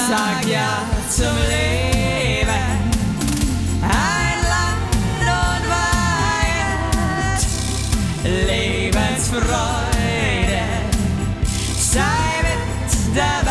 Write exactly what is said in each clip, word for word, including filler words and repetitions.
sag ja zum Leben. Ein Land und Weihend, Lebensfreude, sei mit dabei.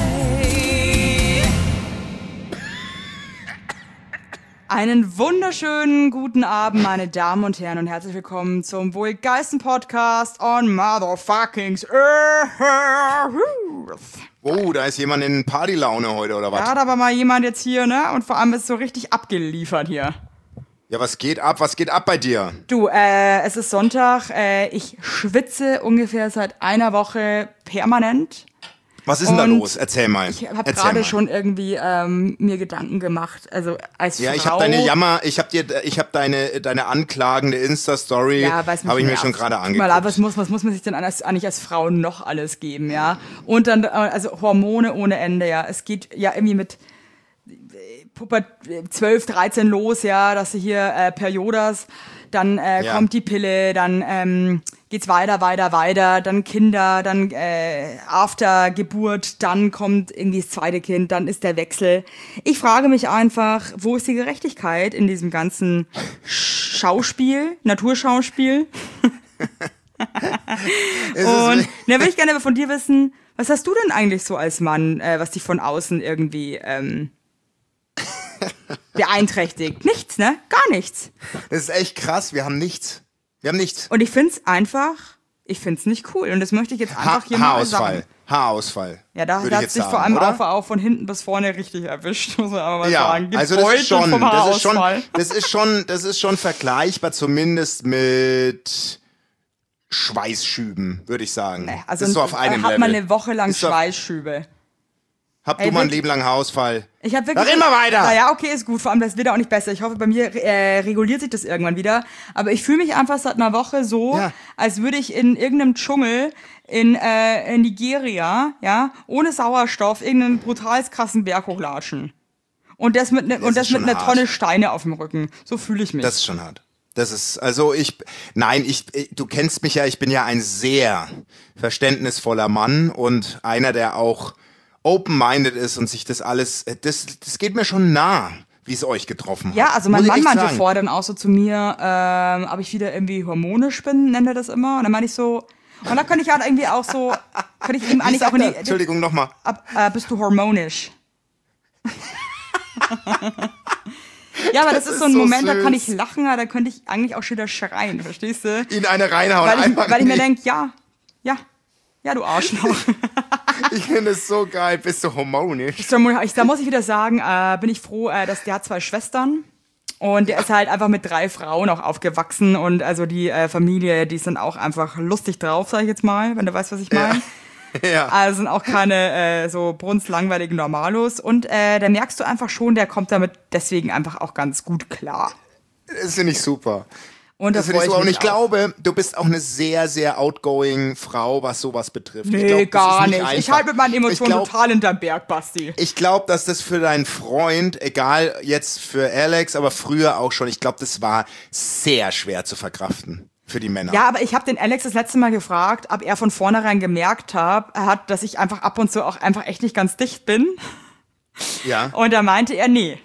Einen wunderschönen guten Abend, meine Damen und Herren, und herzlich willkommen zum wohl geilsten Podcast on Motherfuckings Earth. Oh, da ist jemand in Partylaune heute, oder was? Ja, da war mal jemand jetzt hier, ne? Und vor allem ist so richtig abgeliefert hier. Ja, was geht ab? Was geht ab bei dir? Du, äh, es ist Sonntag. Äh, ich schwitze ungefähr seit einer Woche permanent. Was ist denn da los? Erzähl mal. Ich habe gerade schon irgendwie ähm, mir Gedanken gemacht. Also als Ja, Frau, ich habe deine Jammer, ich habe dir, ich habe deine deine anklagende Insta-Story, ja, habe ich mir schon gerade angeguckt. Mal, was muss, was muss man sich denn als, eigentlich als Frau noch alles geben, ja? Und dann, also Hormone ohne Ende, ja. Es geht ja irgendwie mit Puppe zwölf, dreizehn los, ja, dass sie hier äh, Periodas, dann äh, ja. kommt die Pille, dann ähm, geht's weiter, weiter, weiter, dann Kinder, dann äh, after Geburt, dann kommt irgendwie das zweite Kind, dann ist der Wechsel. Ich frage mich einfach, wo ist die Gerechtigkeit in diesem ganzen Schauspiel, Naturschauspiel? Und da würde ich gerne von dir wissen, was hast du denn eigentlich so als Mann, äh, was dich von außen irgendwie ähm, beeinträchtigt? Nichts, ne? Gar nichts. Das ist echt krass, wir haben nichts. Wir haben nichts. Und ich find's einfach, ich find's nicht cool. Und das möchte ich jetzt einfach ha- hier mal Haarausfall. sagen. Haarausfall. Ja, da hat sich sagen, vor allem oder? auch, auch von hinten bis vorne richtig erwischt, muss man aber mal Ja, sagen. also das ist schon, vom das ist schon, Haarausfall. das ist schon, das ist schon vergleichbar, zumindest mit Schweißschüben, würde ich sagen. Nee, also das ist so auf einem hat Level. man eine Woche lang Ist so- Schweißschübe. Hab Ey, du mal ein wirklich- Leben lang Haarausfall? Ich hab wirklich. Ach, immer weiter! Naja, okay, ist gut. Vor allem, das wird auch nicht besser. Ich hoffe, bei mir äh, reguliert sich das irgendwann wieder. Aber ich fühle mich einfach seit einer Woche so, Ja. als würde ich in irgendeinem Dschungel in, äh, in Nigeria, ja, ohne Sauerstoff, irgendeinen brutal krassen Berg hochlatschen. Und das mit, ne, Das und das ist mit schon einer hart. Tonne Steine auf dem Rücken. So fühle ich mich. Das ist schon hart. Das ist, also ich, nein, ich, ich, du kennst mich ja, ich bin ja ein sehr verständnisvoller Mann und einer, der auch open-minded ist und sich das alles, das, das geht mir schon nah, wie es euch getroffen hat. Ja, also mein Muss ich Mann echt meinte sagen. vorher dann auch so zu mir, ähm, ob ich wieder irgendwie hormonisch bin, nennt er das immer. Und dann meinte ich so, und da könnte ich halt irgendwie auch so, könnte ich ihm Wie eigentlich sagt auch in er? die, Entschuldigung, nochmal. ab, äh, bist du hormonisch? Ja, aber das, Das ist so ist ein so Moment, da kann ich süß. lachen, aber da könnte ich eigentlich auch schon wieder schreien, verstehst du? In eine reinhauen. Weil ich, einfach weil ich mir nicht. denke, ja, ja, ja, du Arschloch. Ich finde es so geil, bist du hormonisch? Ich, da muss ich wieder sagen, äh, bin ich froh, äh, dass der hat zwei Schwestern. Und der ist halt einfach mit drei Frauen auch aufgewachsen. Und also die äh, Familie, die sind auch einfach lustig drauf, sag ich jetzt mal, wenn du weißt, was ich meine. Ja. Also sind auch keine äh, so brunzlangweiligen Normalos. Und äh, da merkst du einfach schon, der kommt damit deswegen einfach auch ganz gut klar. Das finde ich super. Und da Das finde freu ich super. Und mich ich glaube, du bist auch eine sehr, sehr outgoing Frau, was sowas betrifft. Nee, ich glaub, das gar ist nicht. nicht. Ich einfach. halte mit meinen Emotionen Ich glaub- total hinterm Berg, Basti. Ich glaube, dass das für deinen Freund, egal jetzt für Alex, aber früher auch schon, ich glaube, das war sehr schwer zu verkraften für die Männer. Ja, aber ich habe den Alex das letzte Mal gefragt, ob er von vornherein gemerkt hab, hat, dass ich einfach ab und zu auch einfach echt nicht ganz dicht bin. Ja. Und da meinte er, nee.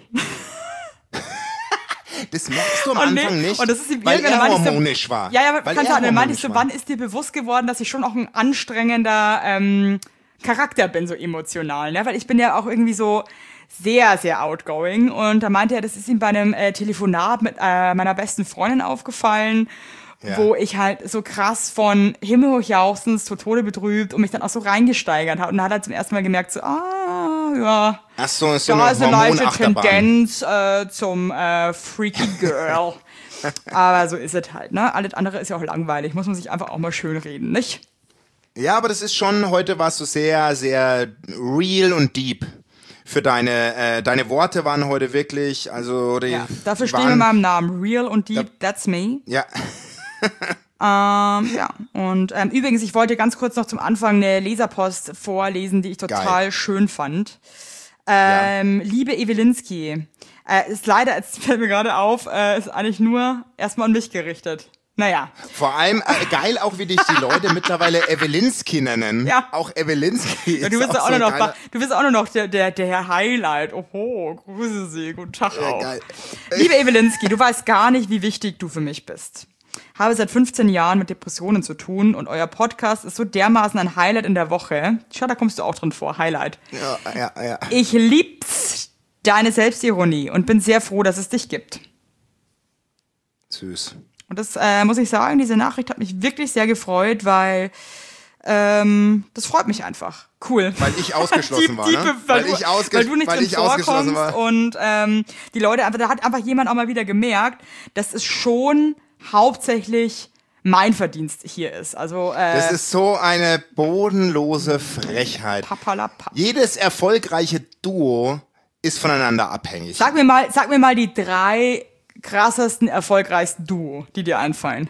Das merkst du am Und Anfang nee, nicht, und das ist ihm weil irgendwann, er dann meinte ich so- hormonisch war. Ja, ja, aber weil kannst er du, dann meinte ich hormonisch so, war. wann ist dir bewusst geworden, dass ich schon auch ein anstrengender ähm, Charakter bin, so emotional, ne? Weil ich bin ja auch irgendwie so sehr, sehr outgoing. Und da meinte er, das ist ihm bei einem äh, Telefonat mit äh, meiner besten Freundin aufgefallen, Ja. wo ich halt so krass von himmelhochjauchzend zu Tode betrübt und mich dann auch so reingesteigert habe. Und dann hat er zum ersten Mal gemerkt, so, ah, ja, Ach so, ist so da eine ist eine leichte Hormonachterbahn. Tendenz äh, zum äh, Freaky Girl. Aber so ist es halt, ne? Alles andere ist ja auch langweilig. Muss man sich einfach auch mal schön reden, nicht? Ja, aber das ist schon, heute warst du sehr, sehr real und deep. Für deine, äh, deine Worte waren heute wirklich, also die Ja, dafür stehen waren, wir meinem Namen. Real und deep, that's me. Ja, Ähm, ja, und ähm, übrigens, ich wollte ganz kurz noch zum Anfang eine Leserpost vorlesen, die ich total Geil. schön fand. Ähm, Liebe Ewelinski, äh, ist leider, es fällt mir gerade auf, äh, ist eigentlich nur erstmal an mich gerichtet. Naja. Vor allem äh, geil auch, wie dich die Leute mittlerweile Evelinski nennen. Ja. Auch Evelinski Ja, du ist bist auch auch so nur ein noch, geiler- du bist auch nur noch der, der, der Herr Highlight. Oho, grüße Sie, guten Tag Ja, auch. geil. Liebe Evelinski, du weißt gar nicht, wie wichtig du für mich bist. Habe seit fünfzehn Jahren mit Depressionen zu tun und euer Podcast ist so dermaßen ein Highlight in der Woche. Schau, da kommst du auch drin vor, Highlight. Ja, ja, ja. Ich lieb's, deine Selbstironie und bin sehr froh, dass es dich gibt. Süß. Und das äh, muss ich sagen, diese Nachricht hat mich wirklich sehr gefreut, weil ähm, das freut mich einfach. Cool. Weil ich ausgeschlossen Die- war, die- ne? weil, Weil du, ich ausge- weil du nicht weil drin ich ausgeschlossen vorkommst war. und ähm, die Leute einfach, da hat einfach jemand auch mal wieder gemerkt, dass es schon hauptsächlich mein Verdienst hier ist. Also äh, Das ist so eine bodenlose Frechheit. papalapap. Jedes erfolgreiche Duo ist voneinander abhängig. Sag mir mal, sag mir mal die drei krassesten, erfolgreichsten Duo, die dir einfallen.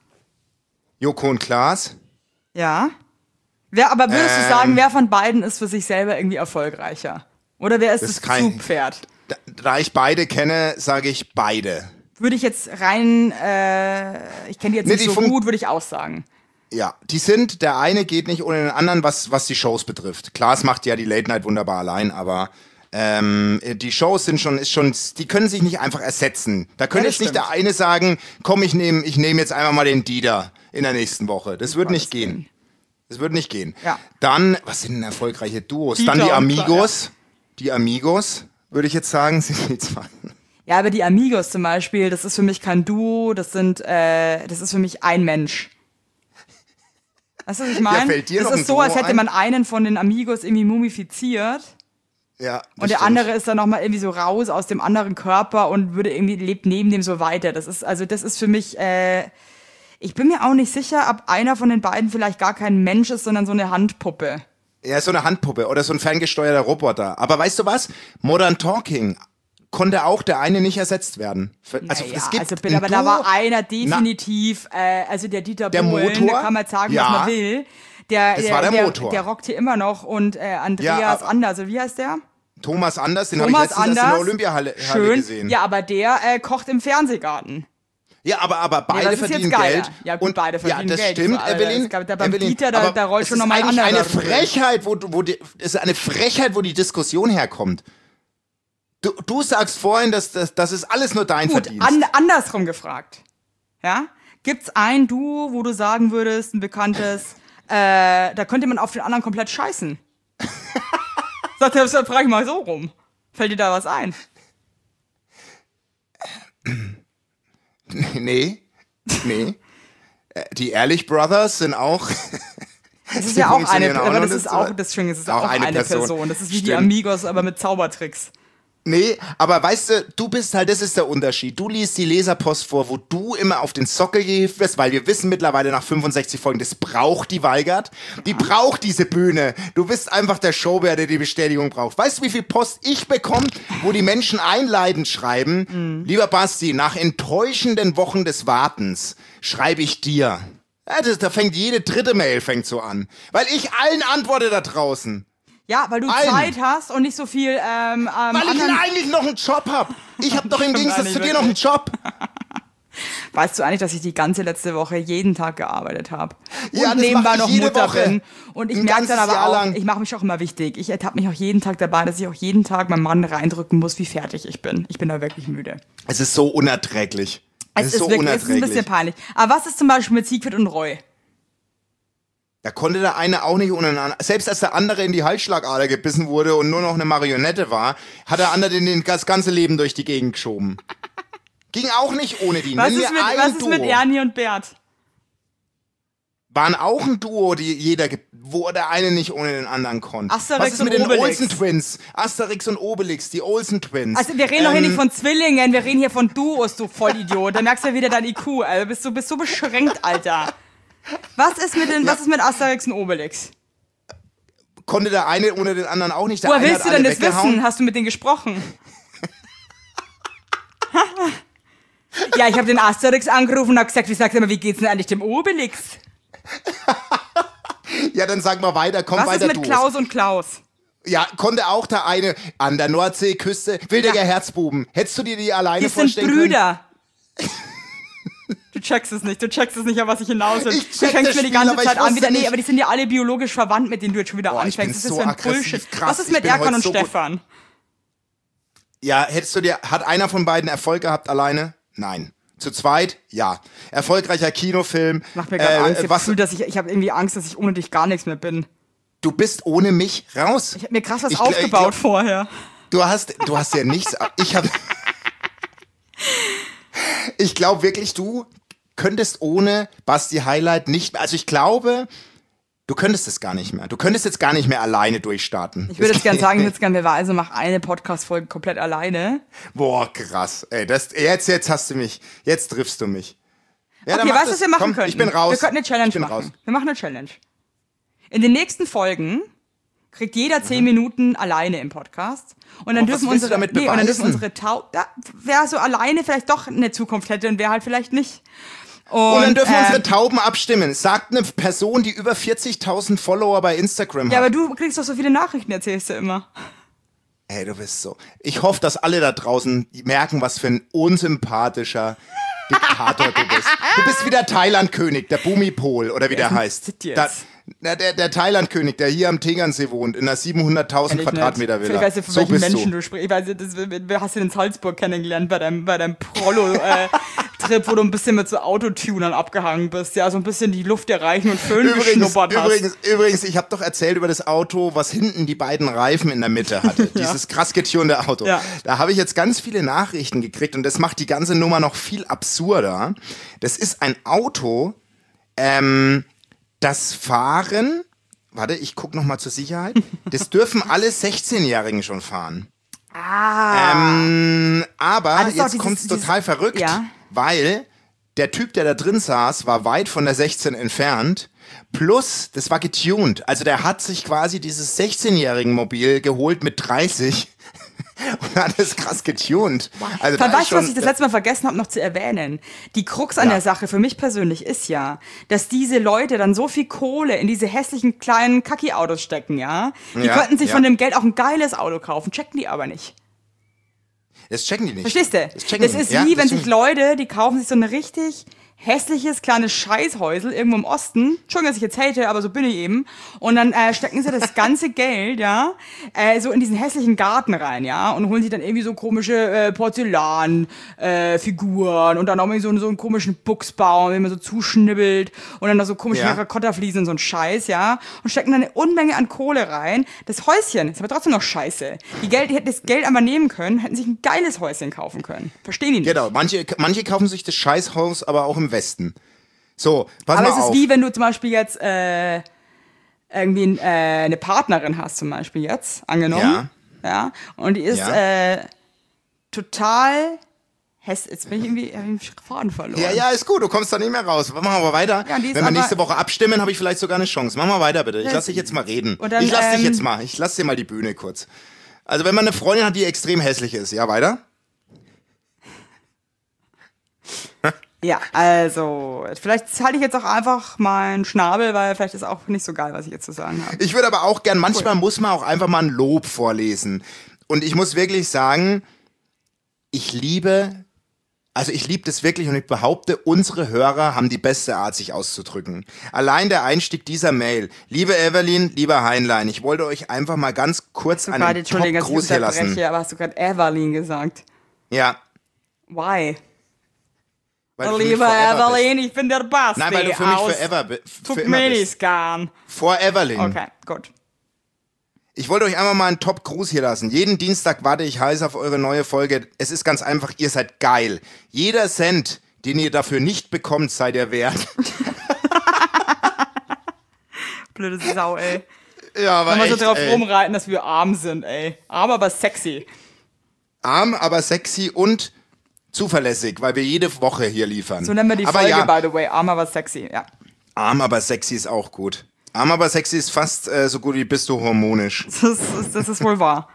Joko und Klaas. Ja. Wer, aber würdest du Ähm. sagen, wer von beiden ist für sich selber irgendwie erfolgreicher? Oder wer ist Das das, kann ich- Zugpferd? Da, da ich beide kenne, sage ich beide. Würde ich jetzt rein, äh, ich kenne die jetzt Nee, nicht die so fun- gut, würde ich auch sagen. Ja, die sind, der eine geht nicht ohne den anderen, was, was die Shows betrifft. Klaas macht ja die Late Night wunderbar allein, aber ähm, die Shows sind schon, ist schon, die können sich nicht einfach ersetzen. Da könnte Ja, das jetzt nicht der stimmt. eine sagen, komm, ich nehme ich nehm jetzt einmal mal den Dieter in der nächsten Woche. Das wird nicht Gottes gehen. Willen. Das wird nicht gehen. Ja. Dann, was sind denn erfolgreiche Duos? Dieter Dann die und Amigos. Die Amigos, würde ich jetzt sagen, sind die zwei. Ja, aber die Amigos zum Beispiel, das ist für mich kein Duo, das sind, äh, das ist für mich ein Mensch. Weißt du, was ich meine? fällt dir Das noch ein ist so, Duo als hätte ein? man einen von den Amigos irgendwie mumifiziert. Ja, das Und der stimmt. andere ist dann nochmal irgendwie so raus aus dem anderen Körper und würde irgendwie, lebt neben dem so weiter. Das ist, also das ist für mich, äh, ich bin mir auch nicht sicher, ob einer von den beiden vielleicht gar kein Mensch ist, sondern so eine Handpuppe. Ja, so eine Handpuppe oder so ein ferngesteuerter Roboter. Aber weißt du was? Modern Talking konnte auch der eine nicht ersetzt werden. Für- Also Naja, es gibt also bitte, ein aber da Duo- war einer definitiv, äh, also der Dieter Der Bohlen, Motor? da kann man jetzt sagen, Ja. was man will. Der, Das der, war der der, Motor. der rockt hier immer noch und äh, Andreas Ja, aber- Anders, also wie heißt der? Thomas Anders, den habe ich Thomas letztens erst in der Anders. Olympiahalle Halle Schön. gesehen. Ja, aber der äh, kocht im Fernsehgarten. Ja, aber, aber beide das ist verdienen jetzt geiler. Geld. Ja, gut, und, beide verdienen ja, das Geld. stimmt, Das war- Evelyn. das gab- da beim Evelyn, Dieter, da- aber da rollt es schon ist noch mal ein eigentlich anderer eine drüber. Frechheit, wo, du- wo die, es ist eine Frechheit, wo die Diskussion herkommt. Du, du sagst vorhin, dass das, das ist alles nur dein Gut, Verdienst. an, andersrum gefragt. Ja? Gibt's ein Duo, wo du sagen würdest, ein bekanntes, äh, da könnte man auf den anderen komplett scheißen? Sagt er, das frage ich mal so rum. Fällt dir da was ein? Nee, nee. Äh, Die Ehrlich Brothers sind auch. Das ist ja auch eine, funktionieren auch aber noch, das das ist ist auch, aber- das Schöne, das ist auch auch eine eine Person. Person. Das ist wie die Stimmt. Amigos, aber mit Zaubertricks. Nee, aber weißt du, du bist halt, das ist der Unterschied. Du liest die Leserpost vor, wo du immer auf den Sockel gehievt wirst, weil wir wissen mittlerweile nach fünfundsechzig Folgen, das braucht die Weigert. Die braucht diese Bühne. Du bist einfach der Showbär, der die Bestätigung braucht. Weißt du, wie viel Post ich bekomme, wo die Menschen einleitend schreiben? Mhm. Lieber Basti, nach enttäuschenden Wochen des Wartens schreibe ich dir. Ja, das, da fängt jede dritte Mail fängt so an. Weil ich allen antworte da draußen. Ja, weil du Allen. Zeit hast und nicht so viel ähm, ähm, Weil ich anderen... eigentlich noch einen Job hab. Ich hab doch im Stimmt Gegensatz eigentlich zu dir noch einen wirklich. Job. Weißt du eigentlich, dass ich die ganze letzte Woche jeden Tag gearbeitet habe? Und Ja, das nebenbei mach ich noch jede Mutter Woche. bin. Und ich Ein merke dann ganzes aber Jahr auch, lang. ich mache mich auch immer wichtig. Ich ertappe mich auch jeden Tag dabei, dass ich auch jeden Tag meinem Mann reindrücken muss, wie fertig ich bin. Ich bin da wirklich müde. Es ist so unerträglich. Es, Es ist so wirklich, es ist ein unerträglich. bisschen peinlich. Aber was ist zum Beispiel mit Siegfried und Roy? Da konnte der eine auch nicht ohne den anderen. Selbst als der andere in die Halsschlagader gebissen wurde und nur noch eine Marionette war, hat der andere den, den das ganze Leben durch die Gegend geschoben. Ging auch nicht ohne die. Was Nenn ist, mir mit, ein was ist Duo. mit Ernie und Bert? Waren auch ein Duo, die jeder, ge- wo der eine nicht ohne den anderen konnte. Asterix Was ist und mit den Obelix? Olsen Twins? Asterix und Obelix, die Olsen Twins. Also wir reden doch hier Ähm, nicht von Zwillingen, wir reden hier von Duos, du Vollidiot. Da merkst du ja wieder dein I Q. Also bist du bist so beschränkt, Alter. Was ist mit den, Ja. was ist mit Asterix und Obelix? Konnte der eine ohne den anderen auch nicht. Der Woher eine willst hat du denn alle das weggehauen. wissen? Hast du mit denen gesprochen? Ja, ich habe den Asterix angerufen und habe gesagt, wie sagst du mal, wie geht's denn eigentlich dem Obelix? Ja, dann sag mal weiter, komm Was weiter ist mit du. Klaus und Klaus? Ja, konnte auch der eine an der Nordseeküste, wildiger Ja. Herzbuben. Hättest du dir die alleine Die sind vorstellen Brüder. Du checkst es nicht, du checkst es nicht, auf was ich hinaus will. Ich Du check fängst das mir die Spiel, ganze aber ich Zeit an, wieder, wusste nee, nicht. aber die sind ja alle biologisch verwandt, mit denen du jetzt schon wieder Boah, ich bin anfängst. Was ist so das für ein aggressiv, Bullshit? krass, Was ist ich mit bin Erkan heute und so gut. Stefan? Ja, hättest du dir, hat einer von beiden Erfolg gehabt alleine? Nein. Zu zweit? Ja. Erfolgreicher Kinofilm. Macht mir gerade Äh, Angst. Ich habe was- Gefühl, dass ich, ich habe irgendwie Angst, dass ich ohne dich gar nichts mehr bin. Du bist ohne mich raus. Ich habe mir krass was Ich gl- ich aufgebaut glaub- vorher. Du hast, du hast ja nichts. Ich habe. Ich glaube wirklich, du könntest ohne Basti Highlight nicht mehr. Also ich glaube, du könntest es gar nicht mehr. Du könntest jetzt gar nicht mehr alleine durchstarten. Ich würde Das jetzt gerne geht sagen, ich nicht. würde jetzt gerne beweisen, mach eine Podcast-Folge komplett alleine. Boah, krass. Ey, das, jetzt, jetzt hast du mich. Jetzt triffst du mich. Ja, dann Okay, mach weißt du, was das. wir machen Komm, könnten? Ich bin raus. Wir könnten eine Challenge ich bin machen. Raus. Wir machen eine Challenge. In den nächsten Folgen kriegt jeder zehn Minuten alleine im Podcast. Und dann Oh, was dürfen willst du unsere, damit nee, und dann dürfen beweisen? unsere Tau, da, wer so alleine vielleicht doch eine Zukunft hätte und wer halt vielleicht nicht. Und, Und dann dürfen ähm, unsere Tauben abstimmen. Sagt eine Person, die über vierzigtausend Follower bei Instagram Ja, hat. aber du kriegst doch so viele Nachrichten, erzählst du immer. Ey, du bist so. Ich hoffe, dass alle da draußen merken, was für ein unsympathischer Diktator du bist. Du bist wie der Thailand-König, der Bumipol, oder wie der heißt. das jetzt? Da, na, der der Thailand-König, der hier am Tegernsee wohnt, in einer siebenhunderttausend Kenn ich Quadratmeter nicht. Villa. Ich weiß nicht, von so welchen bist Menschen du. du sprichst. Ich weiß nicht, das, das hast du in Salzburg kennengelernt bei deinem, bei deinem Prollo-Trip, wo du ein bisschen mit so Autotunern abgehangen bist. Ja, so ein bisschen die Luft erreichen und Föhn Übrigens, geschnuppert hast. übrigens, übrigens, ich habe doch erzählt über das Auto, was hinten die beiden Reifen in der Mitte hatte. Dieses krass getunte Auto. Ja. Da habe ich jetzt ganz viele Nachrichten gekriegt und das macht die ganze Nummer noch viel absurder. Das ist ein Auto, ähm, das Fahren, warte, ich gucke nochmal zur Sicherheit, das dürfen alle sechzehnjährigen schon fahren. Ah. Ähm, aber Ah, das ist doch jetzt dieses- kommt's dieses- total verrückt, Ja. weil der Typ, der da drin saß, war weit von der sechzehn entfernt. Plus, das war getuned. Also der hat sich quasi dieses sechzehnjährigen Mobil geholt mit dreißig und hat es krass getuned. Also Weißt da du, ist schon, was ich das letzte Mal vergessen habe, noch zu erwähnen? Die Krux an Ja. der Sache für mich persönlich ist ja, dass diese Leute dann so viel Kohle in diese hässlichen kleinen Kacki-Autos stecken, ja? Die Ja, könnten sich ja. von dem Geld auch ein geiles Auto kaufen, checken die aber nicht. das checken die nicht. Verstehst du? Das, checken Das die ist nicht. Ja, wie, das wenn checken sich die. Leute, die kaufen sich so ein richtig hässliches kleines Scheißhäusel irgendwo im Osten. Entschuldigung, dass ich jetzt hate, aber so bin ich eben. Und dann äh, stecken sie das ganze Geld, ja, äh, so in diesen hässlichen Garten rein, ja, und holen sich dann irgendwie so komische äh, Porzellanfiguren äh, Figuren und dann auch irgendwie so, so einen komischen Buchsbaum, den man so zuschnibbelt und dann noch so komische Ja. Terrakotta-Fliesen und so ein Scheiß, ja, und stecken dann eine Unmenge an Kohle rein. Das Häuschen ist aber trotzdem noch scheiße. Die, Geld, die hätten das Geld einmal nehmen können, hätten sich ein geiles Häuschen kaufen können. Verstehen die nicht? Genau, manche, manche kaufen sich das Scheißhaus aber auch im Westen. So, pass Aber mal es ist auf. wie, wenn du zum Beispiel jetzt äh, irgendwie äh, eine Partnerin hast, zum Beispiel jetzt, angenommen. Ja. ja und die ist Ja. äh, total hässlich. Jetzt bin ich irgendwie, hab ich den Faden verloren. Ja, ja, ist gut, du kommst da nicht mehr raus. Machen wir weiter. Ja, die ist Wenn wir aber- nächste Woche abstimmen, habe ich vielleicht sogar eine Chance. Mach mal weiter, bitte. Ich Ja, lass dich jetzt mal reden. und dann, ich lass dich ähm, jetzt mal. Ich lass dir mal die Bühne kurz. Also, wenn man eine Freundin hat, die extrem hässlich ist, ja, weiter? Ja, also, vielleicht halte ich jetzt auch einfach meinen Schnabel, weil vielleicht ist auch nicht so geil, was ich jetzt zu sagen habe. Ich würde aber auch gern, manchmal muss man auch einfach mal ein Lob vorlesen. Und ich muss wirklich sagen, ich liebe, also ich liebe das wirklich und ich behaupte, unsere Hörer haben die beste Art, sich auszudrücken. Allein der Einstieg dieser Mail. Liebe Evelyn, lieber Heinlein, ich wollte euch einfach mal ganz kurz Du gerade, einen Entschuldigung, dass ich Top-Gruß hier unterbreche, lassen. aber hast du gerade Evelyn gesagt? Ja. Why? Weil du für mich Liebe forever bist. Evelyn, ich bin der Basti. Nein, weil du für mich aus forever, bi- für Tuck immer bist. Miniscan. For Evelyn. Okay, gut. Ich wollte euch einfach mal einen Top-Gruß hier lassen. Jeden Dienstag warte ich heiß auf eure neue Folge. Es ist ganz einfach, ihr seid geil. Jeder Cent, den ihr dafür nicht bekommt, seid ihr wert. Blöde Sau, ey. Ja, aber Wenn wir so echt, drauf ey. rumreiten, dass wir arm sind, ey. Arm, aber sexy. Arm, aber sexy und zuverlässig, weil wir jede Woche hier liefern. So nennen wir die aber Folge, ja, by the way. Arm, aber sexy, ja. arm, aber sexy ist auch gut. Arm, aber sexy ist fast äh, so gut wie bist du hormonisch. Das ist, das ist wohl wahr.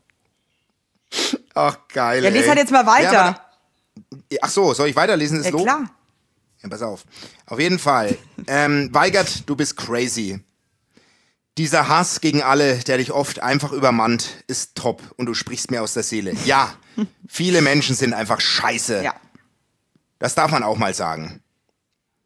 Ach, geil, Ja, ey. lies halt jetzt mal weiter. Ja, aber da- ach so, soll ich weiterlesen, das Ja, Lob? klar. Ja, pass auf. Auf jeden Fall. Ähm, Weigert, du bist crazy. Dieser Hass gegen alle, der dich oft einfach übermannt, ist top und du sprichst mir aus der Seele. Ja, viele Menschen sind einfach scheiße. Ja. Das darf man auch mal sagen.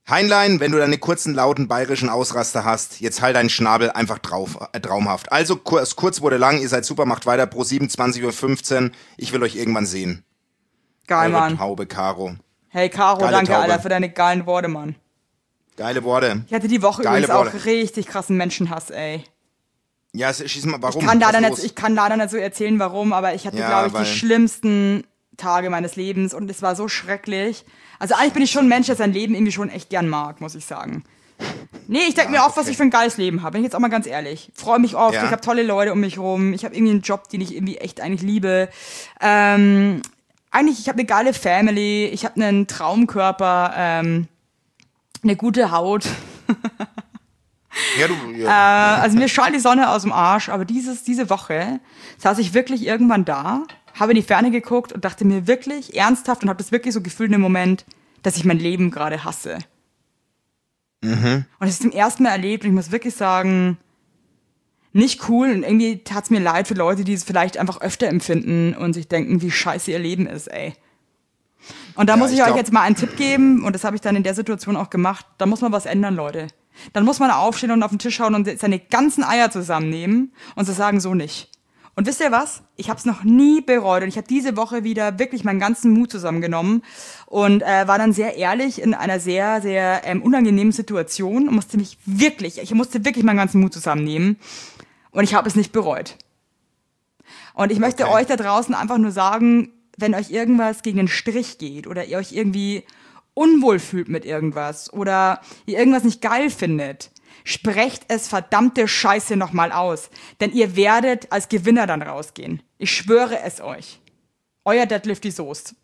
Heinlein, wenn du deine kurzen, lauten bayerischen Ausraster hast, jetzt halt deinen Schnabel einfach drauf, äh, traumhaft. Also kurz, kurz wurde lang, ihr seid super, macht weiter, pro sieben, zwanzig Uhr fünfzehn. Ich will euch irgendwann sehen. Geil, Eure Mann. Taube, Caro. Hey, Caro, Geile danke, Taube. Alter, für deine geilen Worte, Mann. Geile Worte. Ich hatte die Woche Geile übrigens Worte. auch richtig krassen Menschenhass, ey. Ja, es- schieß mal, warum? Ich kann, leider Was ist nicht, los? ich kann leider nicht so erzählen, warum, aber ich hatte, Ja, glaube ich, weil- die schlimmsten Tage meines Lebens und es war so schrecklich. Also eigentlich bin ich schon ein Mensch, der sein Leben irgendwie schon echt gern mag, muss ich sagen. Nee, ich denke Ja, mir oft, was okay. ich für ein geiles Leben habe. Bin ich jetzt auch mal ganz ehrlich. Freue mich oft, Ja. ich habe tolle Leute um mich rum, ich habe irgendwie einen Job, den ich irgendwie echt eigentlich liebe. Ähm, eigentlich, ich habe eine geile Family, ich habe einen Traumkörper, ähm, eine gute Haut. Ja, du, ja. Äh, also mir scheint die Sonne aus dem Arsch, aber dieses, diese Woche saß ich wirklich irgendwann da, habe in die Ferne geguckt und dachte mir wirklich ernsthaft und habe das wirklich so gefühlt in dem Moment, dass ich mein Leben gerade hasse. Mhm. Und es ist zum ersten Mal erlebt und ich muss wirklich sagen, nicht cool und irgendwie tat's mir leid für Leute, die es vielleicht einfach öfter empfinden und sich denken, wie scheiße ihr Leben ist, ey. Und da Ja, muss ich, ich euch glaub- jetzt mal einen Tipp geben und das habe ich dann in der Situation auch gemacht. Da muss man was ändern, Leute. Dann muss man aufstehen und auf den Tisch schauen und seine ganzen Eier zusammennehmen und zu sagen, so nicht. Und wisst ihr was? Ich habe es noch nie bereut und ich habe diese Woche wieder wirklich meinen ganzen Mut zusammengenommen und äh, war dann sehr ehrlich in einer sehr, sehr ähm, unangenehmen Situation und musste mich wirklich, ich musste wirklich meinen ganzen Mut zusammennehmen und ich habe es nicht bereut. Und ich möchte Okay. euch da draußen einfach nur sagen, wenn euch irgendwas gegen den Strich geht oder ihr euch irgendwie unwohl fühlt mit irgendwas oder ihr irgendwas nicht geil findet, sprecht es verdammte Scheiße nochmal aus. Denn ihr werdet als Gewinner dann rausgehen. Ich schwöre es euch. Euer Deadlifty Soest.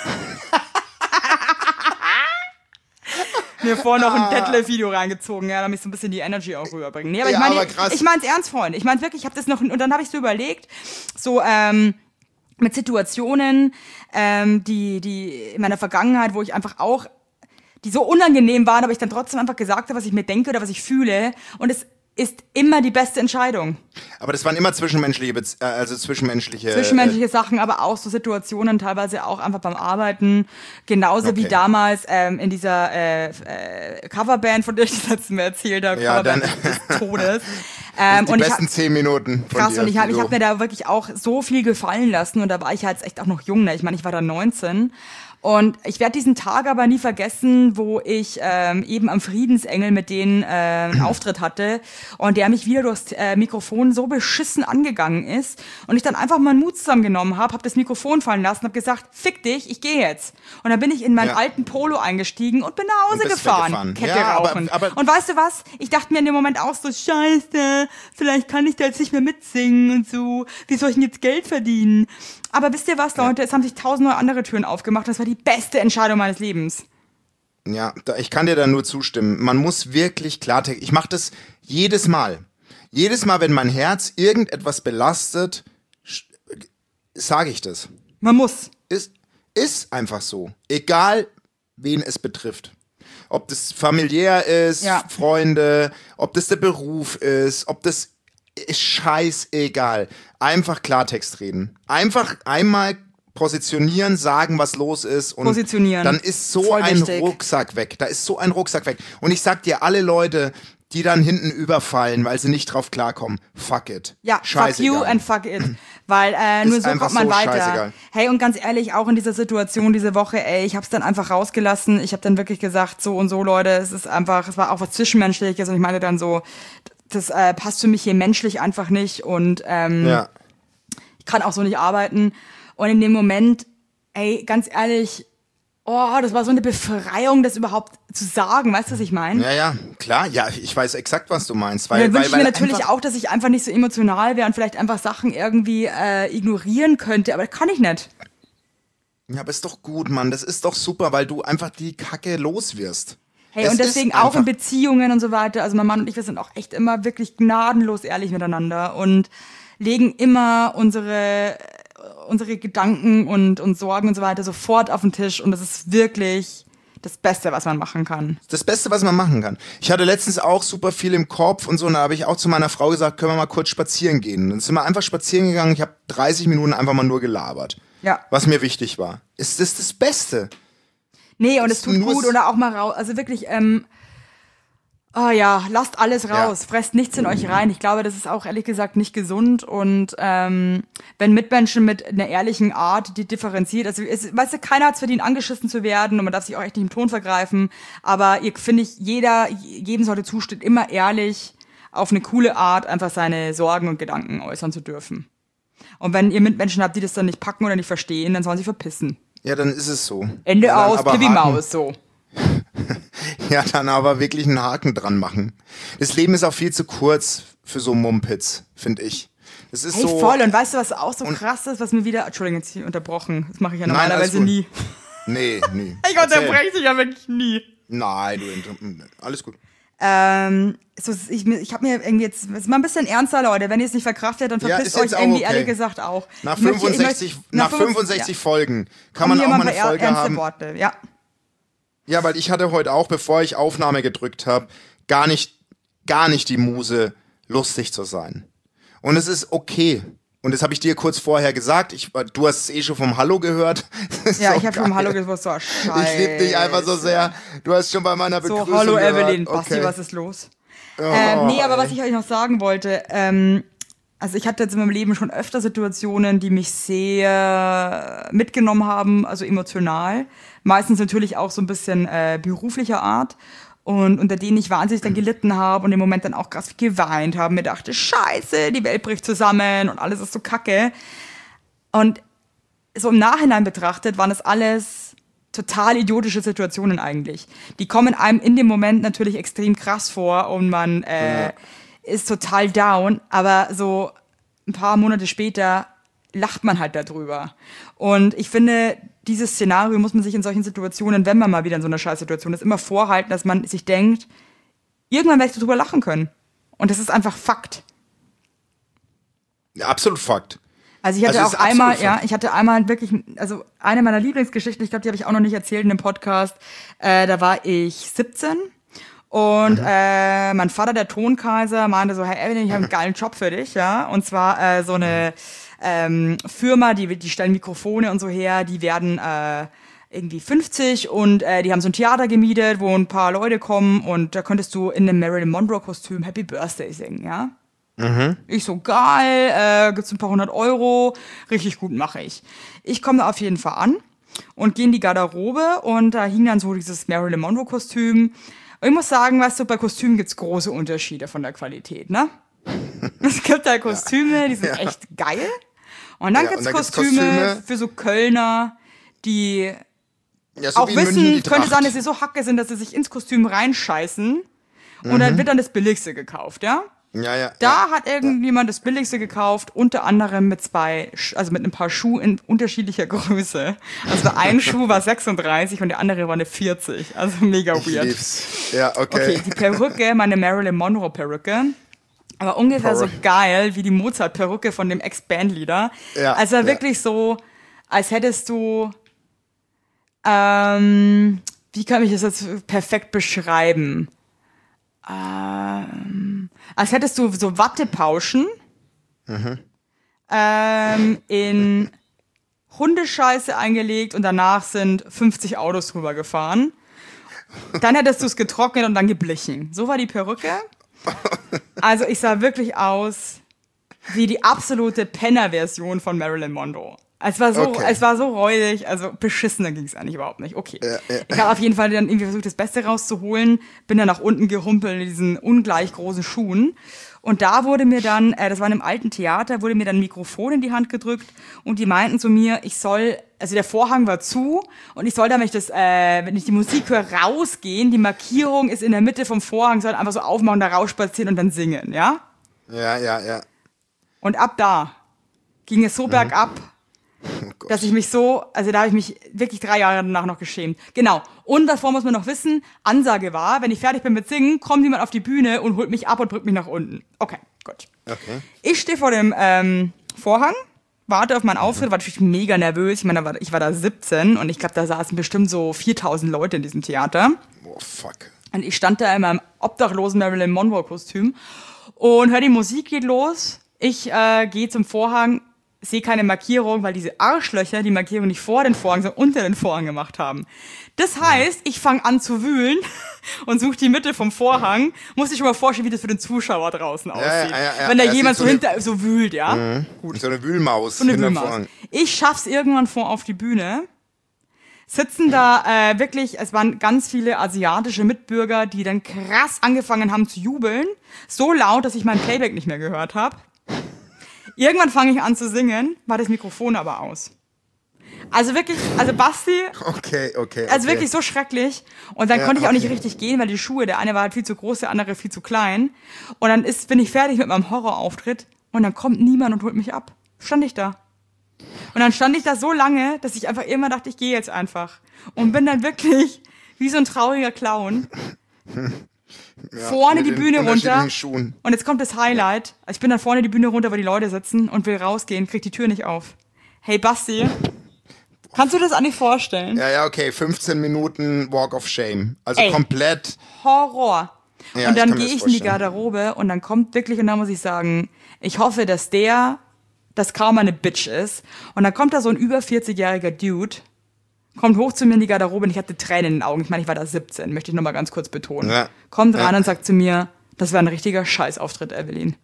Mir vorhin noch ein Deadlift-Video reingezogen, ja, damit ich so ein bisschen die Energy auch rüberbringen. Nee, aber Ja, ich meine, aber krass. ich meine es ernst, Freunde. Ich meine wirklich, ich habe das noch, und dann habe ich so überlegt, so, ähm, mit Situationen, ähm, die, die in meiner Vergangenheit, wo ich einfach auch, die so unangenehm waren, aber ich dann trotzdem einfach gesagt habe, was ich mir denke oder was ich fühle. Und es ist immer die beste Entscheidung. Aber das waren immer zwischenmenschliche, Bez äh, also zwischenmenschliche. Zwischenmenschliche Sachen, aber auch so Situationen, teilweise auch einfach beim Arbeiten. Genauso Okay. wie damals ähm, in dieser äh, äh, Coverband, von der ich das letzte Mal erzählt habe, Ja, Coverband dann- des Todes. Äh, Ähm, die und ich besten hab, zehn Minuten von krass, dir. und ich habe ich so. hab mir da wirklich auch so viel gefallen lassen und da war ich halt echt auch noch jung, ne? Ich meine, ich war da neunzehn. Und ich werde diesen Tag aber nie vergessen, wo ich ähm, eben am Friedensengel mit denen äh, einen Auftritt hatte und der mich wieder durchs äh, Mikrofon so beschissen angegangen ist und ich dann einfach mal einen Mut zusammengenommen habe, habe das Mikrofon fallen lassen, habe gesagt, fick dich, ich gehe jetzt. Und dann bin ich in meinen Ja. alten Polo eingestiegen und bin nach Hause Und bist gefahren, weggefahren. Kette Ja, aber- rauchen. aber- Und weißt du was? Ich dachte mir in dem Moment auch so, scheiße, vielleicht kann ich da jetzt nicht mehr mitsingen und so. Wie soll ich denn jetzt Geld verdienen? Aber wisst ihr was, Leute? Es haben sich tausend neue andere Türen aufgemacht. Das war die beste Entscheidung meines Lebens. Ja, da, ich kann dir da nur zustimmen. Man muss wirklich Klartext. Ich mache das jedes Mal. Jedes Mal, wenn mein Herz irgendetwas belastet, sage ich das. Man muss. Ist, ist einfach so. Egal, wen es betrifft. Ob das familiär ist, Ja. Freunde, ob das der Beruf ist, ob das ist scheißegal. Einfach Klartext reden. Einfach einmal positionieren, sagen, was los ist und Positionieren. dann ist so Voll ein wichtig. Rucksack weg. Da ist so ein Rucksack weg. Und ich sag dir, alle Leute, die dann hinten überfallen, weil sie nicht drauf klarkommen, fuck it. Ja, fuck you and fuck it. Weil äh, nur so einfach kommt man so weiter. scheißegal. Hey, und ganz ehrlich, auch in dieser Situation diese Woche, ey, ich hab's dann einfach rausgelassen. Ich habe dann wirklich gesagt, so und so, Leute, es ist einfach, es war auch was Zwischenmenschliches und ich meinte dann so, das äh, passt für mich hier menschlich einfach nicht und ähm, Ja. ich kann auch so nicht arbeiten. Und in dem Moment, ey, ganz ehrlich, oh, das war so eine Befreiung, das überhaupt zu sagen, weißt du, was ich meine? Ja, ja, klar. Ja, ich weiß exakt, was du meinst. Weil, Und dann weil, wünsche ich weil mir natürlich einfach, auch, dass ich einfach nicht so emotional wäre und vielleicht einfach Sachen irgendwie äh, ignorieren könnte, aber das kann ich nicht. Ja, aber ist doch gut, Mann. Das ist doch super, weil du einfach die Kacke los wirst. Hey, Es und deswegen ist auch in einfach- Beziehungen und so weiter. Also mein Mann und ich, wir sind auch echt immer wirklich gnadenlos ehrlich miteinander und legen immer unsere, unsere Gedanken und, und Sorgen und so weiter sofort auf den Tisch und das ist wirklich das Beste, was man machen kann. Das Beste, was man machen kann. Ich hatte letztens auch super viel im Kopf und so, und da habe ich auch zu meiner Frau gesagt, können wir mal kurz spazieren gehen. Dann sind wir einfach spazieren gegangen, ich habe dreißig Minuten einfach mal nur gelabert. Ja. Was mir wichtig war. Ist das das Beste? Nee, und es tut gut oder auch mal raus. Also wirklich, ähm, oh ja, lasst alles raus, ja. Fresst nichts in euch rein. Ich glaube, das ist auch ehrlich gesagt nicht gesund. Und ähm, wenn Mitmenschen mit einer ehrlichen Art, die differenziert, also es, weißt du, keiner hat es verdient, angeschissen zu werden und man darf sich auch echt nicht im Ton vergreifen. Aber ihr finde ich, jeder, jedem sollte zustehen, immer ehrlich auf eine coole Art einfach seine Sorgen und Gedanken äußern zu dürfen. Und wenn ihr Mitmenschen habt, die das dann nicht packen oder nicht verstehen, dann sollen sie verpissen. Ja, dann ist es so. Ende ja, aus, Pippi Maus, so. Ja, dann aber wirklich einen Haken dran machen. Das Leben ist auch viel zu kurz für so Mumpitz, finde ich. Das ist hey, so voll. Und weißt du, was auch so krass ist, was mir wieder... Entschuldigung, jetzt hier unterbrochen. Das mache ich ja normalerweise Nein, nie. Nee, nie. Ich unterbreche dich ja wirklich nie. Nein, du... Alles gut. Ähm, so, ich, ich habe mir irgendwie jetzt... Ist mal ein bisschen ernster, Leute. Wenn ihr es nicht verkraftet, dann verpisst ja, euch irgendwie, okay. ehrlich gesagt, auch. Nach fünfundsechzig, möchte, nach nach fünfundsechzig ja. Folgen kann man auch mal eine Folge haben. Worte. Ja. Ja, weil ich hatte heute auch, bevor ich Aufnahme gedrückt habe, gar nicht, gar nicht die Muse, lustig zu sein. Und es ist okay. Und das habe ich dir kurz vorher gesagt. Ich, du hast es eh schon vom Hallo gehört. Ja, so ich habe vom Hallo gehört. So, Scheiße. Ich liebe dich einfach so sehr. Du hast schon bei meiner Begrüßung So, hallo Evelyn. Okay. Basti, was ist los? Oh, ähm, nee, aber was ich euch noch sagen wollte, ähm, also ich hatte jetzt in meinem Leben schon öfter Situationen, die mich sehr mitgenommen haben, also emotional. Meistens natürlich auch so ein bisschen äh, beruflicher Art. Und unter denen ich wahnsinnig dann gelitten habe und im Moment dann auch krass geweint habe. Mir dachte, scheiße, die Welt bricht zusammen und alles ist so kacke. Und so im Nachhinein betrachtet waren das alles total idiotische Situationen eigentlich. Die kommen einem in dem Moment natürlich extrem krass vor und man äh, ja. ist total down. Aber so ein paar Monate später lacht man halt darüber. Und ich finde, dieses Szenario muss man sich in solchen Situationen, wenn man mal wieder in so einer Scheißsituation ist, immer vorhalten, dass man sich denkt, irgendwann werde ich darüber lachen können. Und das ist einfach Fakt. Ja, absolut Fakt. Also ich hatte also auch einmal, ja, ich hatte einmal wirklich, also eine meiner Lieblingsgeschichten, ich glaube, die habe ich auch noch nicht erzählt in dem Podcast, äh, da war ich siebzehn und mhm. äh, mein Vater, der Tonkaiser, meinte so, hey Evelyn, ich habe einen geilen Job für dich, ja, und zwar äh, so eine Ähm, Firma, die, die stellen Mikrofone und so her, die werden äh, irgendwie fünfzig und äh, die haben so ein Theater gemietet, wo ein paar Leute kommen und da könntest du in einem Marilyn Monroe-Kostüm Happy Birthday singen, ja? Mhm. Ich so, geil, äh, gibt's ein paar hundert Euro, richtig gut, mache ich. Ich komme da auf jeden Fall an und gehe in die Garderobe und da hing dann so dieses Marilyn Monroe-Kostüm. Und ich muss sagen, weißt du, bei Kostümen gibt's große Unterschiede von der Qualität, ne? Es gibt da Kostüme, ja. die sind ja. echt geil. Und dann ja, gibt's und dann Kostüme, Kostüme für so Kölner, die ja, so auch wissen, München, könnte sein, dass sie so hacke sind, dass sie sich ins Kostüm reinscheißen und mhm. dann wird dann das Billigste gekauft, ja? Ja, ja. Da ja, hat irgendjemand ja. das Billigste gekauft, unter anderem mit zwei, also mit ein paar Schuhen in unterschiedlicher Größe. Also ein Schuh war sechsunddreißig und der andere war eine vierzig. Also mega weird. Ich lieb's. Ja, okay. Okay, die Perücke, meine Marilyn Monroe Perücke. Aber ungefähr Perücke. So geil wie die Mozart-Perücke von dem Ex-Bandleader. Ja, also ja. wirklich so, als hättest du, ähm, wie kann ich das jetzt perfekt beschreiben? Ähm, als hättest du so Wattepauschen mhm. ähm, in Hundescheiße eingelegt und danach sind fünfzig Autos drüber gefahren. Dann hättest du es getrocknet und dann geblichen. So war die Perücke. Also ich sah wirklich aus wie die absolute Penner-Version von Marilyn Monroe. Es war so, okay. es war so räudig, also beschissener ging es eigentlich überhaupt nicht. Okay. Ja, ja. Ich habe auf jeden Fall dann irgendwie versucht, das Beste rauszuholen, bin dann nach unten gehumpelt in diesen ungleich großen Schuhen. Und da wurde mir dann, äh, das war in einem alten Theater, wurde mir dann ein Mikrofon in die Hand gedrückt und die meinten zu mir, ich soll, also der Vorhang war zu und ich soll dann, wenn ich das, äh, wenn ich die Musik höre, rausgehen. Die Markierung ist in der Mitte vom Vorhang, soll einfach so aufmachen, da rausspazieren und dann singen, ja? Ja, ja, ja. Und ab da ging es so mhm. bergab, oh dass ich mich so, also da habe ich mich wirklich drei Jahre danach noch geschämt. Genau. Und davor muss man noch wissen, Ansage war, wenn ich fertig bin mit Singen, kommt jemand auf die Bühne und holt mich ab und drückt mich nach unten. Okay, gut. Okay. Ich stehe vor dem ähm, Vorhang, warte auf meinen Auftritt, war natürlich mega nervös. Ich meine, ich war da siebzehn und ich glaube, da saßen bestimmt so viertausend Leute in diesem Theater. Oh, fuck. Und ich stand da in meinem obdachlosen Marilyn Monroe-Kostüm und hör, die Musik geht los. Ich äh, gehe zum Vorhang, sehe keine Markierung, weil diese Arschlöcher die Markierung nicht vor den Vorhang, sondern unter den Vorhang gemacht haben. Das heißt, ich fange an zu wühlen und suche die Mitte vom Vorhang. Muss ich schon mal vorstellen, wie das für den Zuschauer draußen aussieht. Ja, ja, ja, Wenn da jemand so, so hinter so wühlt, ja. Mhm. Gut. So eine Wühlmaus. So eine Wühlmaus. Ich schaff's irgendwann vor auf die Bühne. Sitzen da äh, wirklich, es waren ganz viele asiatische Mitbürger, die dann krass angefangen haben zu jubeln. So laut, dass ich mein Playback nicht mehr gehört habe. Irgendwann fange ich an zu singen, war das Mikrofon aber aus. Also wirklich, also Basti, okay, okay, okay. also wirklich so schrecklich. Und dann ja, konnte ich auch okay. nicht richtig gehen, weil die Schuhe, der eine war halt viel zu groß, der andere viel zu klein. Und dann ist, bin ich fertig mit meinem Horrorauftritt und dann kommt niemand und holt mich ab. Stand ich da. Und dann stand ich da so lange, dass ich einfach immer dachte, ich gehe jetzt einfach. Und bin dann wirklich wie so ein trauriger Clown. Ja, vorne die Bühne runter Schuhen. Und jetzt kommt das Highlight. Ich bin dann vorne die Bühne runter, wo die Leute sitzen und will rausgehen, krieg die Tür nicht auf. Hey Basti, kannst du das eigentlich vorstellen? Ja, ja, okay, fünfzehn Minuten Walk of Shame. Also Ey, komplett Horror. Ja, und dann gehe ich in die Garderobe und dann kommt wirklich, und da muss ich sagen, ich hoffe, dass der, das kaum eine Bitch ist. Und dann kommt da so ein über vierzig-jähriger Dude, kommt hoch zu mir in die Garderobe und ich hatte Tränen in den Augen. Ich meine, ich war da siebzehn, möchte ich nochmal ganz kurz betonen. Ja. Kommt rein ja. und sagt zu mir, das war ein richtiger Scheißauftritt, Evelyn.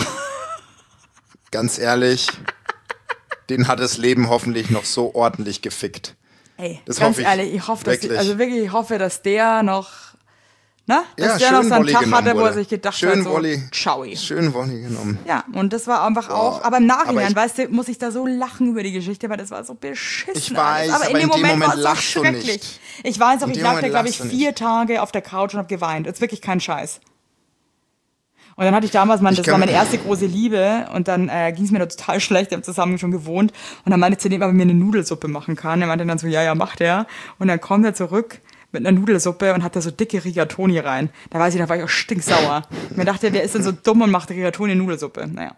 Ganz ehrlich, den hat das Leben hoffentlich noch so ordentlich gefickt. Ey, das ganz hoffe ich ehrlich, ich hoffe, dass die, also wirklich, ich hoffe, dass der noch, ne? Dass ja, der noch so einen Tag hatte, wo er wurde. sich gedacht schön hat, so, Wolli, Schaui. Schön Wolli genommen. Ja, und das war einfach oh, auch, aber im Nachhinein, ich, weißt du, muss ich da so lachen über die Geschichte, weil das war so beschissen. Ich weiß, aber, aber in dem in Moment, Moment war es lachst so du schrecklich. nicht. Ich weiß auch, in ich lag da, glaube ich, vier nicht. Tage auf der Couch und habe geweint. Das ist wirklich kein Scheiß. Und dann hatte ich damals, mein, das ich war meine erste große Liebe und dann äh, ging es mir da total schlecht, wir haben zusammen schon gewohnt und dann meinte zu dem, ob er mir eine Nudelsuppe machen kann. Er meinte dann so, ja, ja, macht er. Und dann kommt er zurück mit einer Nudelsuppe und hat da so dicke Rigatoni rein. Da weiß ich, da war ich auch stinksauer. Ich mir dachte, wer ist denn so dumm und macht Rigatoni in Nudelsuppe? Naja.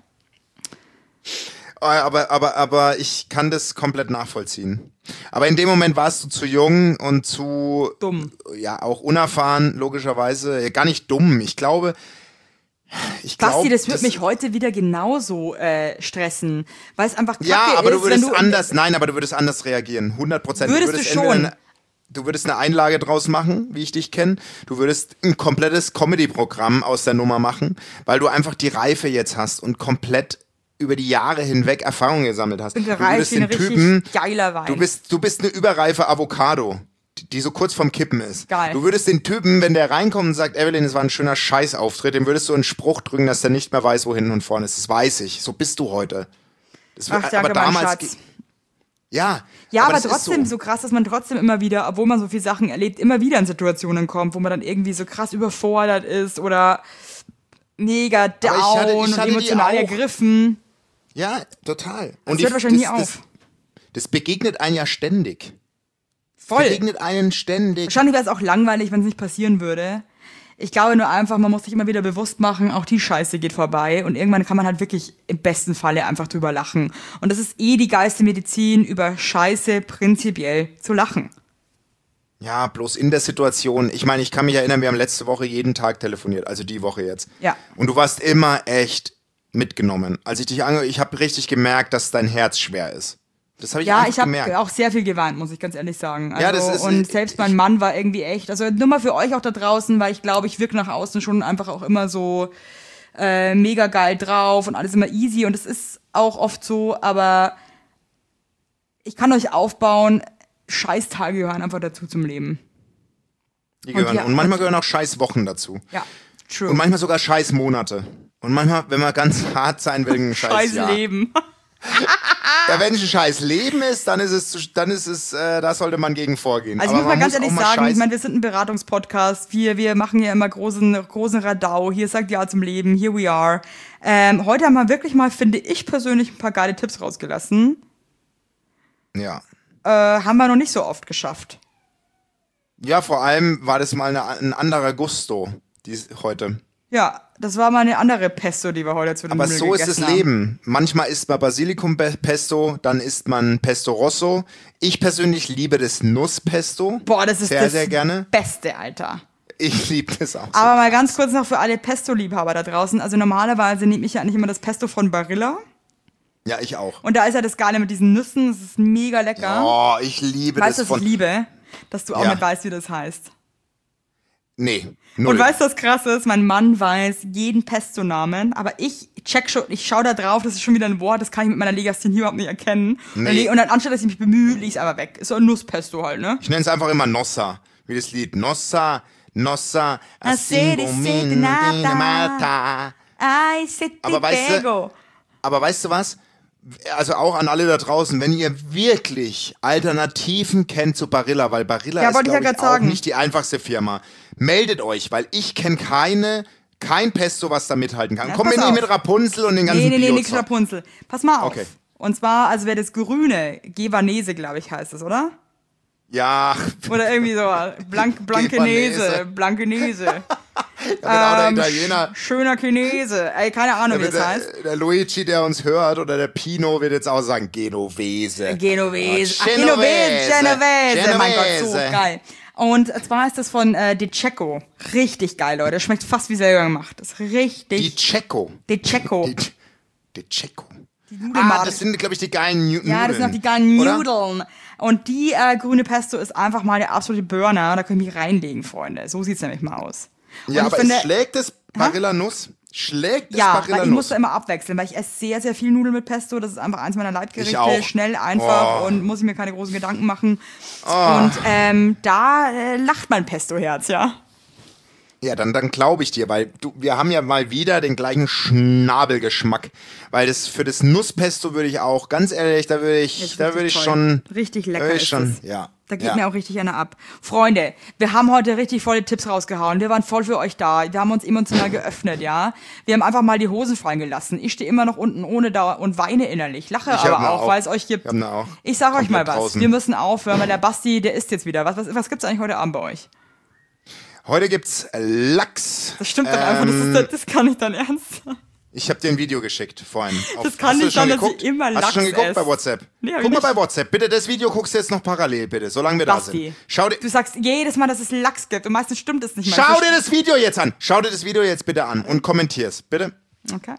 Aber, aber, aber ich kann das komplett nachvollziehen. Aber in dem Moment warst du zu jung und zu... Dumm. Ja, auch unerfahren, logischerweise. Gar nicht dumm. Ich glaube... Ich glaub, Basti, das wird das mich heute wieder genauso äh, stressen, weil es einfach kacke ja, aber ist, du würdest wenn du anders, nein, aber du würdest anders reagieren, hundert Prozent. Würdest du, würdest du schon? Eine, du würdest eine Einlage draus machen, wie ich dich kenne. Du würdest ein komplettes Comedy-Programm aus der Nummer machen, weil du einfach die Reife jetzt hast und komplett über die Jahre hinweg Erfahrung gesammelt hast. Ich bin du würdest den Typen, geiler Wein. Du bist, du bist eine überreife Avocado, die so kurz vorm Kippen ist. Geil. Du würdest den Typen, wenn der reinkommt und sagt, Evelyn, es war ein schöner Scheißauftritt, dem würdest du einen Spruch drücken, dass der nicht mehr weiß, wo hinten und vorne ist. Das weiß ich. So bist du heute. Das Ach, danke, aber damals, mein Schatz. Ja. Ja, aber, aber trotzdem so. so krass, dass man trotzdem immer wieder, obwohl man so viele Sachen erlebt, immer wieder in Situationen kommt, wo man dann irgendwie so krass überfordert ist oder mega down ich hatte, ich hatte und emotional ergriffen. Ja, total. Das und hört die, wahrscheinlich das, nie das, auf. Das begegnet einen ja ständig. Voll. Begegnet einen ständig. Wahrscheinlich wäre es auch langweilig, wenn es nicht passieren würde. Ich glaube nur einfach, man muss sich immer wieder bewusst machen, auch die Scheiße geht vorbei und irgendwann kann man halt wirklich im besten Falle einfach drüber lachen. Und das ist eh die geilste Medizin, über Scheiße prinzipiell zu lachen. Ja, bloß in der Situation. Ich meine, ich kann mich erinnern, wir haben letzte Woche jeden Tag telefoniert, also die Woche jetzt. Ja. Und du warst immer echt mitgenommen. Als ich dich ange... Ich habe richtig gemerkt, dass dein Herz schwer ist. Das habe ich ja, einfach ich habe gemerkt. auch sehr viel geweint, muss ich ganz ehrlich sagen. Also, ja, das ist, und selbst mein Mann war irgendwie echt, also nur mal für euch auch da draußen, weil ich glaube, ich wirke nach außen schon einfach auch immer so äh, mega geil drauf und alles immer easy und es ist auch oft so, aber ich kann euch aufbauen, Scheißtage gehören einfach dazu zum Leben. Die gehören. Und, ja, und manchmal gehören auch Scheißwochen dazu. Ja, true. Und manchmal sogar Scheißmonate. Und manchmal, wenn man ganz hart sein will, ein Scheißjahr. Scheißleben. Ja, wenn es ein scheiß Leben ist, dann ist es, dann ist es, äh, da sollte man gegen vorgehen. Also aber ich muss mal ganz ehrlich sagen, scheiß- ich meine, wir sind ein Beratungspodcast, wir, wir machen ja immer großen, großen Radau, hier sagt Ja zum Leben, here we are. Ähm, heute haben wir wirklich mal, finde ich persönlich, ein paar geile Tipps rausgelassen. Ja. Äh, haben wir noch nicht so oft geschafft. Ja, vor allem war das mal eine, ein anderer Gusto, dies, heute. Ja, das war mal eine andere Pesto, die wir heute zu den Aber Nudeln so ist das gegessen haben. Leben. Manchmal isst man Basilikum-Pesto, dann isst man Pesto Rosso. Ich persönlich liebe das Nusspesto. Boah, das ist sehr, das sehr gerne. Beste, Alter. Ich liebe das auch. Aber so mal ganz kurz noch für alle Pesto-Liebhaber da draußen. Also normalerweise nehme ich ja eigentlich immer das Pesto von Barilla. Ja, ich auch. Und da ist ja das Geile mit diesen Nüssen, das ist mega lecker. Oh, ich liebe weißt du, das was von... ich liebe? Dass du auch Ja. nicht weißt, wie das heißt. Nee, null. Und weißt du, was krass ist? Mein Mann weiß jeden Pesto-Namen, aber ich check schon, ich schau da drauf, das ist schon wieder ein Wort, das kann ich mit meiner Legasthenie überhaupt nicht erkennen. Nee. Und dann, anstatt dass ich mich bemühe, leg ich's einfach weg. Ist so ein Nusspesto halt, ne? Ich nenne es einfach immer Nossa, wie das Lied. Nossa, Nossa, A city, asingo city, min nata. mata. Ay, se te Aber weißt du- pego. Aber weißt du was? Also auch an alle da draußen, wenn ihr wirklich Alternativen kennt zu Barilla, weil Barilla Ja, ist, wollte ich ja glaube ich, grad auch sagen. nicht die einfachste Firma. Meldet euch, weil ich kenne keine, kein Pesto, was da mithalten kann. Ja, Komm mir pass nicht auf. mit Rapunzel und den ganzen Nee, nee, nee, nix Bio-Zeug. Rapunzel. Pass mal auf. Okay. Und zwar, also wer das grüne, Gevanese, glaube ich, heißt es, oder? Ja, Oder irgendwie so, Blank, Blankenese, Gevanese. Blankenese. genau, der Ähm, Italiener. sch- Schöner Chinese. Ey, keine Ahnung, wie das Der, heißt. der Luigi, der uns hört, oder der Pino wird jetzt auch sagen, Genovese. Genovese. Ach, Ah, Genovese, Genovese. Mein Gott, so Genovese. geil. Und zwar ist das von äh, De Cecco. Richtig geil, Leute. Schmeckt fast wie selber gemacht. Das ist Die richtig. Checo. De Cecco. Die, die Checo. Nudelmarke. Ah, das sind, glaube ich, die geilen Nu- Nudeln. Ja, das sind auch die geilen oder? Nudeln. Und die äh, grüne Pesto ist einfach mal der absolute Burner. Da können wir mich reinlegen, Freunde. So sieht's nämlich mal aus. Und Ja, ich aber finde, es schlägt das Barilla-Nuss? Schlägt das ja, weil ich Barilla-Nuss? muss da immer abwechseln, weil ich esse sehr, sehr viel Nudeln mit Pesto. Das ist einfach eins meiner Ich Leibgerichte. auch. Schnell, einfach Oh. und muss ich mir keine großen Gedanken machen. Und ähm, da äh, lacht mein Pesto-Herz, ja. Ja, dann, dann glaube ich dir, weil du, wir haben ja mal wieder den gleichen Schnabelgeschmack. Weil das für das Nusspesto würde ich auch, ganz ehrlich, da würde ich, Ist da richtig würde ich toll. schon. Richtig lecker würde ich ist schon, es. ja. Da geht ja. mir auch richtig einer ab. Freunde, wir haben heute richtig volle Tipps rausgehauen. Wir waren voll für euch da. Wir haben uns emotional geöffnet, ja. Wir haben einfach mal die Hosen fallen gelassen. Ich stehe immer noch unten ohne Dauer und weine innerlich. Lache Ich hab aber ne auch, auch. weil es euch gibt. Ich hab ne auch. Ich sag euch mal Komplett was. draußen. Wir müssen aufhören, weil der Basti, der isst jetzt wieder. Was, was, was gibt's eigentlich heute Abend bei euch? Heute gibt's Lachs. Das stimmt doch einfach. Das, ist, das kann nicht dein Ernst sein. Ich habe dir ein Video geschickt vorhin. Auf, Das kann hast du nicht schon sein, dass geguckt? ich immer Hast Lachs du schon geguckt esse. bei WhatsApp? Nee, hab ich Guck mal nicht. bei WhatsApp. Bitte, das Video guckst du jetzt noch parallel, bitte, solange wir da Basti, sind. Schau dir, du sagst jedes Mal, dass es Lachs gibt und meistens stimmt es nicht mal. schau dir das Video jetzt an. Schau dir das Video jetzt bitte an und kommentier's, bitte. Okay.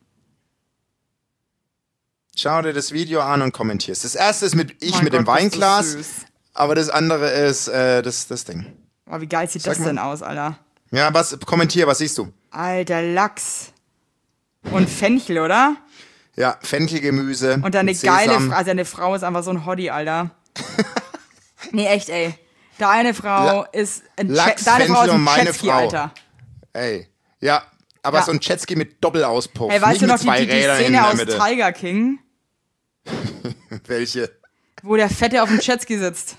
Schau dir das Video an und kommentier's. Das erste ist mit ich Mein mit dem Gott, bist du Weinglas, süß. aber das andere ist äh, das, das Ding. Oh, wie geil sieht Sag das mal. denn aus, Alter? Ja, was, kommentier, was siehst du? Alter Lachs. Und Fenchel, oder? Ja, Fenchelgemüse. Und deine mit geile, Sesam. Fra- also deine Frau ist einfach so ein Hottie, Alter. Nee, echt, ey. Deine Frau La- ist ein Lachs, Jet- deine Frau ist Fenchel und ein meine Jetski, Frau. Alter. Ey, ja, aber Ja. so ein Jetski mit Doppelauspuff. Hey, weißt nicht du noch mit die, zwei die, die Rädern in Szene der aus Mitte. Tiger King, Welche? wo der Fette auf dem Jetski sitzt?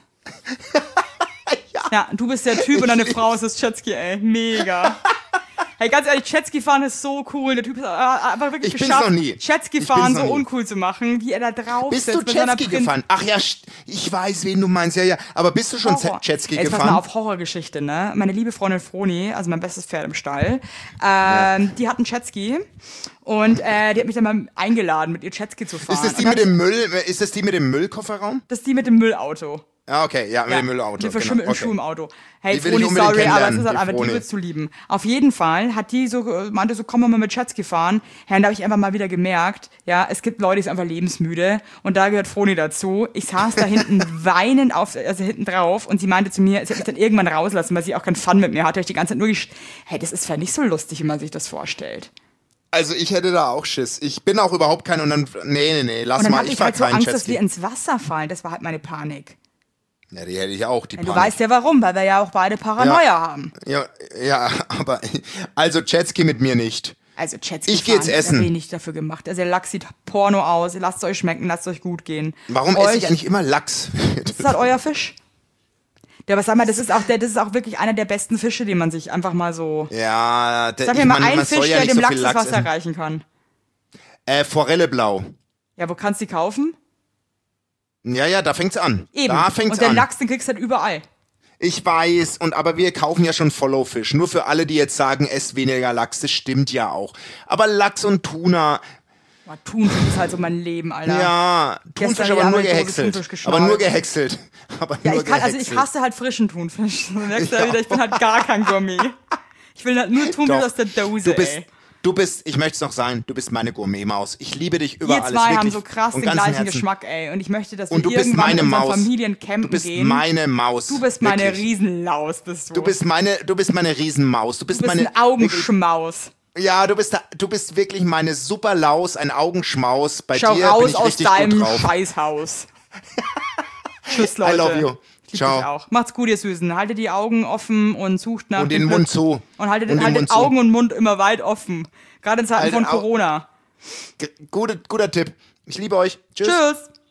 Ja, du bist der Typ und deine Frau ist das Jetski, ey. Mega. Hey, ganz ehrlich, Jetski fahren ist so cool. Der Typ ist äh, einfach wirklich Ich bin's geschafft, noch nie. Jetski Ich fahren bin's so noch nie. uncool zu machen, wie er da drauf Bist sitzt du mit seiner Jetski Prin- gefahren? Ach ja, st- ich weiß, wen du meinst. Ja, ja. Aber bist du schon Horror. Jetski Jetzt pass gefahren? mal auf, Horrorgeschichte, ne? Meine liebe Freundin Froni, also mein bestes Pferd im Stall, ähm, die hat einen Jetski und äh, die hat mich dann mal eingeladen, mit ihr Jetski zu fahren. Ist das die Und mit dann- dem Müll? Ist das die mit dem Müllkofferraum? Das ist die mit dem Müllauto. Ja, okay, ja, mit Ja, dem Müllauto. Die verschimmelten genau. Schuhe im Auto. Hey, Die will Froni, ich unbedingt sorry, aber es kennenlernen, ist halt die einfach, die Froni. würdest du lieben. Auf jeden Fall hat die so, äh, meinte so, komm mal mit Jetski fahren. Ja, und da habe ich einfach mal wieder gemerkt, ja, es gibt Leute, die sind einfach lebensmüde und da gehört Froni dazu. Ich saß da hinten weinend auf, also hinten drauf und sie meinte zu mir, sie hat mich dann irgendwann rauslassen, weil sie auch keinen Fun mit mir hatte. Ich die ganze Zeit nur gesch hey, das ist ja nicht so lustig, wie man sich das vorstellt. Also ich hätte da auch Schiss. Ich bin auch überhaupt kein und dann, nee, nee, nee, lass Und dann mal, hatte ich ich fahr halt so keinen Angst, dass wir Jetski. ins Wasser fallen. Das war halt meine Panik. Ja, die hätte ich auch, die Du Panik. weißt ja warum, weil wir ja auch beide Paranoia Ja. haben. Ja, ja, aber, also Jetski mit mir nicht. Also Jetski Ich geh jetzt fahren, essen. Da bin ich nicht dafür gemacht. Also der Lachs sieht Porno aus. Lasst es euch schmecken, lasst es euch gut gehen. Warum euch, esse ich eigentlich immer Lachs? Das ist halt euer Fisch. Ja, aber sag mal, das ist auch der, das ist auch wirklich einer der besten Fische, den man sich einfach mal so. Ja, der, Sag ich mir mal mein, einen man soll Fisch, ja der nicht dem so Lachs viel das Lachs Wasser essen. erreichen kann. Äh, Forelle blau. Ja, wo kannst du die kaufen? Ja, ja, da fängt's an. Eben. Da fängt's Und den an. Lachs, den kriegst du halt überall. Ich weiß, und aber wir kaufen ja schon Follow-Fisch. Nur für alle, die jetzt sagen, esst weniger Lachs, das stimmt ja auch. Aber Lachs und Tuna, Boah, Thunfisch ist halt so mein Leben, Alter. ja, Thunfisch Gestern aber haben nur wir eine Dose gehäckselt. Thunfisch geschnallt. Aber nur gehäckselt. Aber Ja, nur ich kann, also gehäckselt. ich hasse halt frischen Thunfisch. Du merkst ja Ja. wieder, ich bin halt gar kein Gourmet. Ich will halt nur Thunfisch Doch. aus der Dose, Du bist, ey. Du bist, ich möchte es noch sein, du bist meine Gourmet-Maus. Ich liebe dich über Wir alles. zwei wirklich haben so krass von den ganzem gleichen Herzen. Geschmack, ey. Und ich möchte, dass wir Und du bist irgendwann meine mit unseren Maus. Familien campen Du bist gehen. meine Maus. Du bist meine wirklich. Riesenlaus, bist du. Du bist meine, du bist meine Riesenmaus. Du bist, Du bist meine ein Augenschmaus. Ja, du bist da, du bist wirklich meine Superlaus, ein Augenschmaus. Bei Schau dir bin raus ich aus richtig gut deinem drauf. Scheißhaus. Tschüss, Leute. I love you. Ich lieb Ciao. dich auch. Macht's gut, ihr Süßen. Haltet die Augen offen und sucht nach Und dem den Glück. Mund zu. Und haltet, Und den haltet Mund zu. Augen und Mund immer weit offen. Gerade in Zeiten Haltet von Au- Corona. G- Gute, guter Tipp. Ich liebe euch. Tschüss. Tschüss.